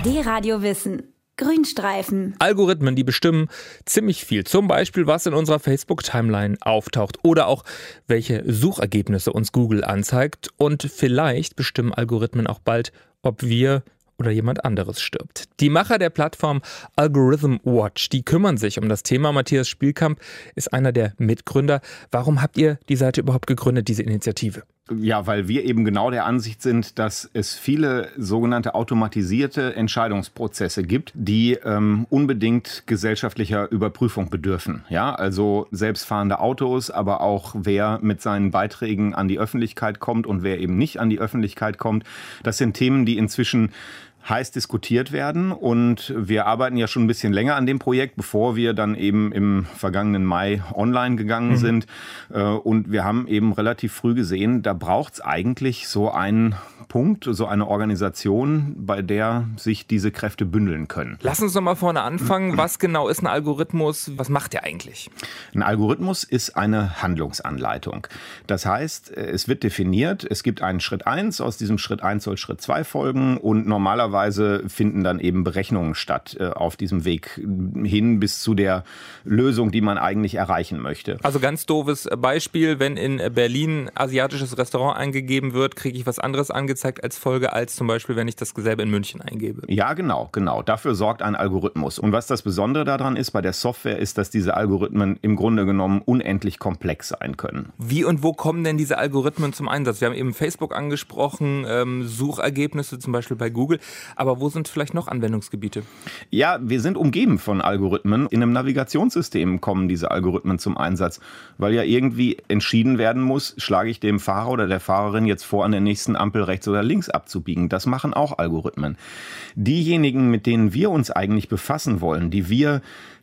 D-Radio Wissen. Grünstreifen. Algorithmen, die bestimmen ziemlich viel. Zum Beispiel, was in unserer Facebook-Timeline auftaucht oder auch, welche Suchergebnisse uns Google anzeigt. Und vielleicht bestimmen Algorithmen auch bald, ob wir oder jemand anderes stirbt. Die Macher der Plattform Algorithm Watch, die kümmern sich um das Thema. Matthias Spielkamp ist einer der Mitgründer. Warum habt ihr die Seite überhaupt gegründet, diese Initiative? Ja, weil wir eben genau der Ansicht sind, dass es viele sogenannte automatisierte Entscheidungsprozesse gibt, die unbedingt gesellschaftlicher Überprüfung bedürfen. Ja, also selbstfahrende Autos, aber auch wer mit seinen Beiträgen an die Öffentlichkeit kommt und wer eben nicht an die Öffentlichkeit kommt. Das sind Themen, die inzwischen heiß diskutiert werden, und wir arbeiten ja schon ein bisschen länger an dem Projekt, bevor wir dann eben im vergangenen Mai online gegangen sind. Und wir haben eben relativ früh gesehen, da braucht es eigentlich so einen Punkt, so eine Organisation, bei der sich diese Kräfte bündeln können. Lass uns doch mal vorne anfangen. Was genau ist ein Algorithmus? Was macht der eigentlich? Ein Algorithmus ist eine Handlungsanleitung. Das heißt, es wird definiert, es gibt einen Schritt 1, aus diesem Schritt 1 soll Schritt 2 folgen, und normalerweise finden dann eben Berechnungen statt auf diesem Weg hin bis zu der Lösung, die man eigentlich erreichen möchte. Also ganz doofes Beispiel, wenn in Berlin asiatisches Restaurant eingegeben wird, kriege ich was anderes angezeigt als Folge, als zum Beispiel, wenn ich dasselbe in München eingebe. Ja, genau. Dafür sorgt ein Algorithmus. Und was das Besondere daran ist bei der Software, ist, dass diese Algorithmen im Grunde genommen unendlich komplex sein können. Wie und wo kommen denn diese Algorithmen zum Einsatz? Wir haben eben Facebook angesprochen, Suchergebnisse zum Beispiel bei Google. Aber wo sind vielleicht noch Anwendungsgebiete? Ja, wir sind umgeben von Algorithmen. In einem Navigationssystem kommen diese Algorithmen zum Einsatz, weil ja irgendwie entschieden werden muss, schlage ich dem Fahrer oder der Fahrerin jetzt vor, an der nächsten Ampel rechts oder links abzubiegen. Das machen auch Algorithmen. Diejenigen, mit denen wir uns eigentlich befassen wollen, die wir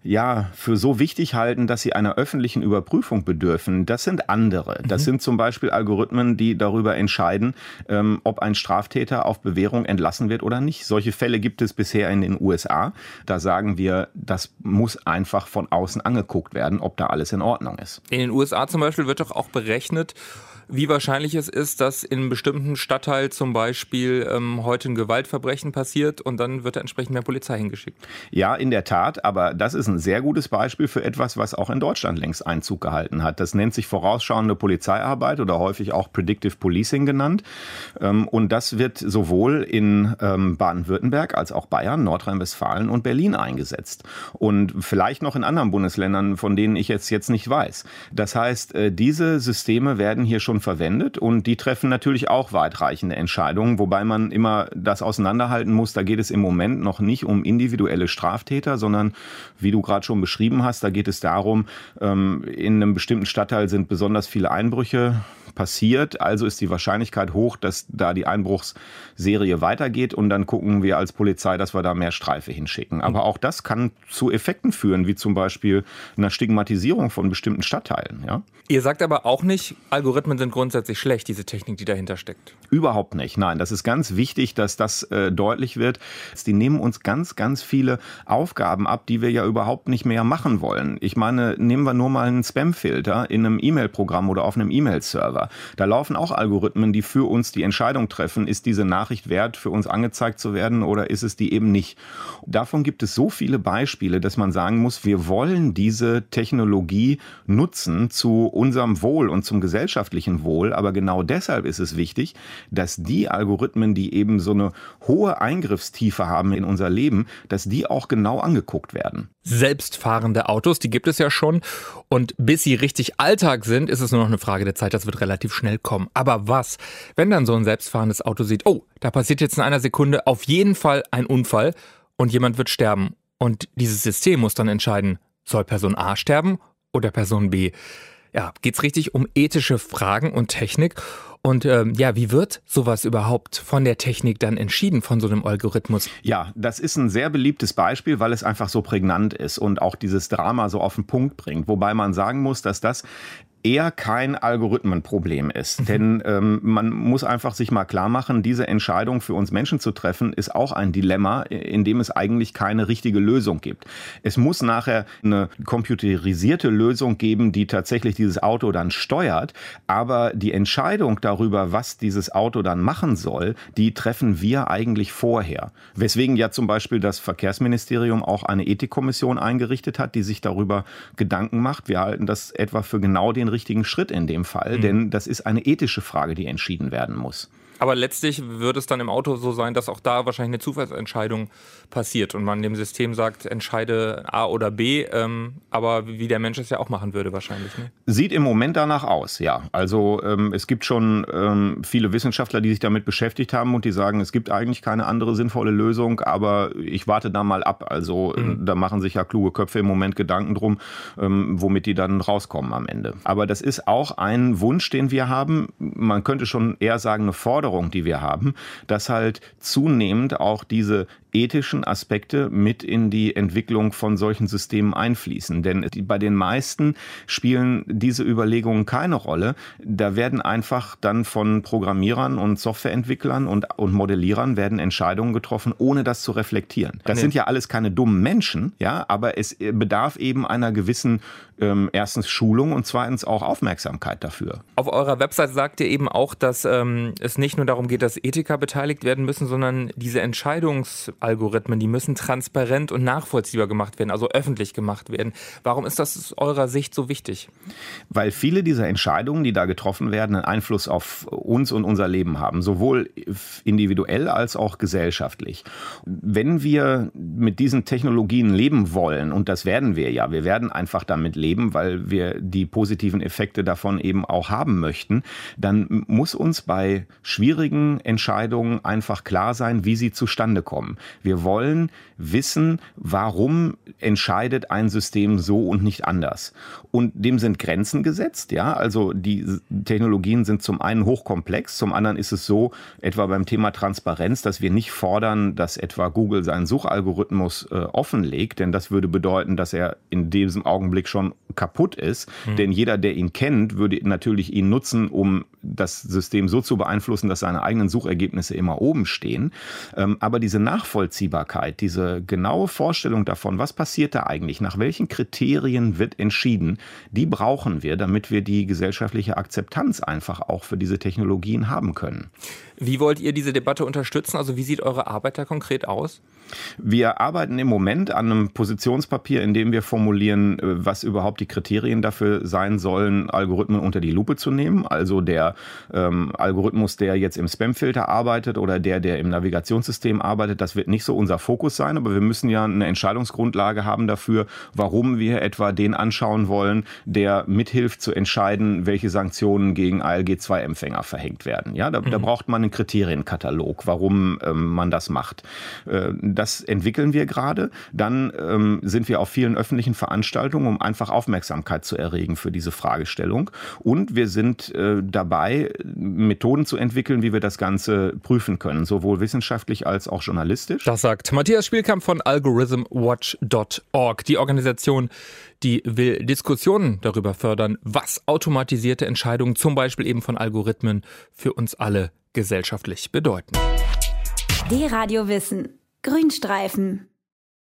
für so wichtig halten, dass sie einer öffentlichen Überprüfung bedürfen, das sind andere. Das sind zum Beispiel Algorithmen, die darüber entscheiden, ob ein Straftäter auf Bewährung entlassen wird oder nicht. Solche Fälle gibt es bisher in den USA. Da sagen wir, das muss einfach von außen angeguckt werden, ob da alles in Ordnung ist. In den USA zum Beispiel wird doch auch berechnet, wie wahrscheinlich es ist, dass in einem bestimmten Stadtteil zum Beispiel heute ein Gewaltverbrechen passiert, und dann wird da entsprechend mehr Polizei hingeschickt. Ja, in der Tat, aber das ist ein sehr gutes Beispiel für etwas, was auch in Deutschland längst Einzug gehalten hat. Das nennt sich vorausschauende Polizeiarbeit oder häufig auch Predictive Policing genannt. Und das wird sowohl in Baden-Württemberg als auch Bayern, Nordrhein-Westfalen und Berlin eingesetzt. Und vielleicht noch in anderen Bundesländern, von denen ich jetzt nicht weiß. Das heißt, diese Systeme werden hier schon verwendet, und die treffen natürlich auch weitreichende Entscheidungen, wobei man immer das auseinanderhalten muss. Da geht es im Moment noch nicht um individuelle Straftäter, sondern, wie du gerade schon beschrieben hast, da geht es darum, in einem bestimmten Stadtteil sind besonders viele Einbrüche passiert, also ist die Wahrscheinlichkeit hoch, dass da die Einbruchsserie weitergeht, und dann gucken wir als Polizei, dass wir da mehr Streife hinschicken. Aber auch das kann zu Effekten führen, wie zum Beispiel einer Stigmatisierung von bestimmten Stadtteilen. Ja? Ihr sagt aber auch nicht, Algorithmen sind grundsätzlich schlecht, diese Technik, die dahinter steckt. Überhaupt nicht. Nein, das ist ganz wichtig, dass das deutlich wird. Die nehmen uns ganz, ganz viele Aufgaben ab, die wir ja überhaupt nicht mehr machen wollen. Ich meine, nehmen wir nur mal einen Spam-Filter in einem E-Mail-Programm oder auf einem E-Mail-Server. Da laufen auch Algorithmen, die für uns die Entscheidung treffen, ist diese Nachricht wert, für uns angezeigt zu werden, oder ist es die eben nicht. Davon gibt es so viele Beispiele, dass man sagen muss, wir wollen diese Technologie nutzen zu unserem Wohl und zum gesellschaftlichen Wohl. Aber genau deshalb ist es wichtig, dass die Algorithmen, die eben so eine hohe Eingriffstiefe haben in unser Leben, dass die auch genau angeguckt werden. Selbstfahrende Autos, die gibt es ja schon. Und bis sie richtig Alltag sind, ist es nur noch eine Frage der Zeit. Das wird relativ schnell kommen. Aber was, wenn dann so ein selbstfahrendes Auto sieht, oh, da passiert jetzt in einer Sekunde auf jeden Fall ein Unfall und jemand wird sterben. Und dieses System muss dann entscheiden, soll Person A sterben oder Person B? Ja, geht's richtig um ethische Fragen und Technik? Und wie wird sowas überhaupt von der Technik dann entschieden, von so einem Algorithmus? Ja, das ist ein sehr beliebtes Beispiel, weil es einfach so prägnant ist und auch dieses Drama so auf den Punkt bringt. Wobei man sagen muss, dass das eher kein Algorithmenproblem ist. Denn man muss einfach sich mal klar machen, diese Entscheidung für uns Menschen zu treffen, ist auch ein Dilemma, in dem es eigentlich keine richtige Lösung gibt. Es muss nachher eine computerisierte Lösung geben, die tatsächlich dieses Auto dann steuert. Aber die Entscheidung darüber, was dieses Auto dann machen soll, die treffen wir eigentlich vorher. Weswegen ja zum Beispiel das Verkehrsministerium auch eine Ethikkommission eingerichtet hat, die sich darüber Gedanken macht. Wir halten das etwa für genau den richtigen Schritt in dem Fall, denn das ist eine ethische Frage, die entschieden werden muss. Aber letztlich wird es dann im Auto so sein, dass auch da wahrscheinlich eine Zufallsentscheidung passiert und man dem System sagt, entscheide A oder B, aber wie der Mensch es ja auch machen würde wahrscheinlich. Ne? Sieht im Moment danach aus, ja. Also es gibt schon viele Wissenschaftler, die sich damit beschäftigt haben und die sagen, es gibt eigentlich keine andere sinnvolle Lösung, aber ich warte da mal ab. Also da machen sich ja kluge Köpfe im Moment Gedanken drum, womit die dann rauskommen am Ende. Aber das ist auch ein Wunsch, den wir haben. Man könnte schon eher sagen, eine Forderung, die wir haben, dass halt zunehmend auch diese ethischen Aspekte mit in die Entwicklung von solchen Systemen einfließen. Denn bei den meisten spielen diese Überlegungen keine Rolle. Da werden einfach dann von Programmierern und Softwareentwicklern und Modellierern werden Entscheidungen getroffen, ohne das zu reflektieren. Das sind ja alles keine dummen Menschen, ja, aber es bedarf eben einer gewissen erstens Schulung und zweitens auch Aufmerksamkeit dafür. Auf eurer Website sagt ihr eben auch, dass es nicht nur darum geht, dass Ethiker beteiligt werden müssen, sondern diese Entscheidungsalgorithmen, die müssen transparent und nachvollziehbar gemacht werden, also öffentlich gemacht werden. Warum ist das aus eurer Sicht so wichtig? Weil viele dieser Entscheidungen, die da getroffen werden, einen Einfluss auf uns und unser Leben haben, sowohl individuell als auch gesellschaftlich. Wenn wir mit diesen Technologien leben wollen, und das werden wir ja, wir werden einfach damit leben, weil wir die positiven Effekte davon eben auch haben möchten, dann muss uns bei schwierigen Entscheidungen einfach klar sein, wie sie zustande kommen. Wir wollen wissen, warum entscheidet ein System so und nicht anders. Und dem sind Grenzen gesetzt, ja, also die Technologien sind zum einen hochkomplex, zum anderen ist es so, etwa beim Thema Transparenz, dass wir nicht fordern, dass etwa Google seinen Suchalgorithmus offenlegt, denn das würde bedeuten, dass er in diesem Augenblick schon kaputt ist, denn jeder, der ihn kennt, würde natürlich ihn nutzen, um das System so zu beeinflussen, dass seine eigenen Suchergebnisse immer oben stehen. Aber diese Nachvollziehbarkeit, diese genaue Vorstellung davon, was passiert da eigentlich, nach welchen Kriterien wird entschieden, die brauchen wir, damit wir die gesellschaftliche Akzeptanz einfach auch für diese Technologien haben können. Wie wollt ihr diese Debatte unterstützen? Also wie sieht eure Arbeit da konkret aus? Wir arbeiten im Moment an einem Positionspapier, in dem wir formulieren, was überhaupt die Kriterien dafür sein sollen, Algorithmen unter die Lupe zu nehmen. Also der Algorithmus, der jetzt im Spamfilter arbeitet oder der im Navigationssystem arbeitet, das wird nicht so unser Fokus sein. Aber wir müssen ja eine Entscheidungsgrundlage haben dafür, warum wir etwa den anschauen wollen, der mithilft zu entscheiden, welche Sanktionen gegen ALG-2-Empfänger verhängt werden. Ja, da braucht man einen Kriterienkatalog, warum man das macht. Das entwickeln wir gerade. Dann sind wir auf vielen öffentlichen Veranstaltungen, um einfach Aufmerksamkeit zu erregen für diese Fragestellung. Und wir sind dabei, Methoden zu entwickeln, wie wir das Ganze prüfen können, sowohl wissenschaftlich als auch journalistisch. Das sagt Matthias Spielkamp von algorithmwatch.org. Die Organisation, die will Diskussionen darüber fördern, was automatisierte Entscheidungen, zum Beispiel eben von Algorithmen, für uns alle gesellschaftlich bedeuten. D-Radio Wissen. Grünstreifen.